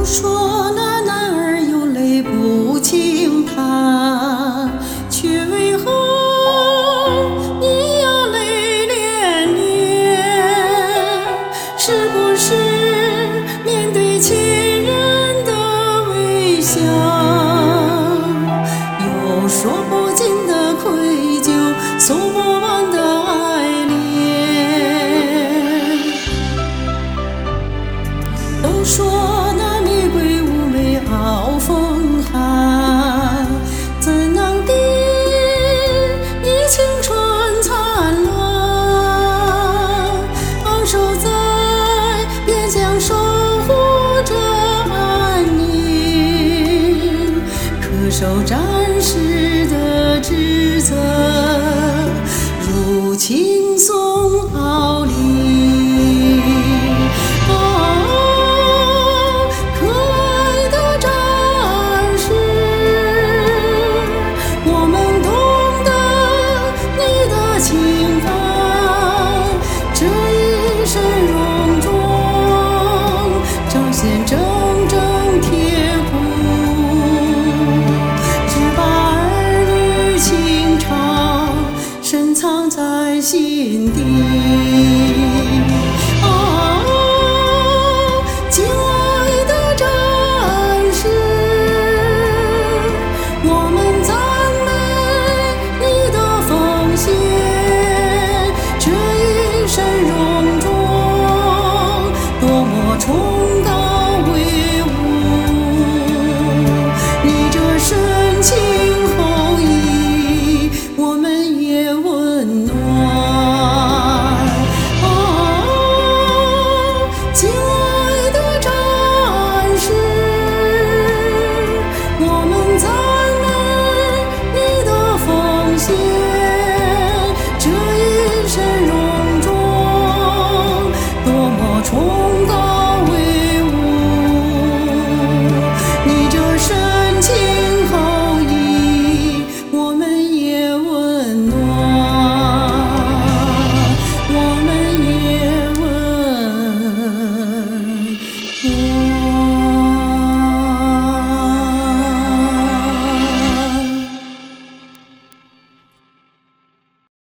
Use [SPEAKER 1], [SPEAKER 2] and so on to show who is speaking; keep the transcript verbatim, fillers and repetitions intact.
[SPEAKER 1] 都说那男儿有泪不轻弹，却为何你呀泪涟涟？是不是面对亲人的微笑，有说不尽的愧疚，诉不完的爱恋？都说那玫瑰妩媚傲风寒，怎样的你青春灿烂？昂首在边疆守护着安宁，恪守战士的职责，如青松傲立。身戎装，彰显铮铮铁骨，只把儿女情长深藏在心底。啊，敬爱的战士，我们赞美你的奉献，这一身戎装崇高威武，你这深情厚谊，我们也温暖。啊，敬爱的战士，我们赞美你的奉献，这一身戎装多么崇高。我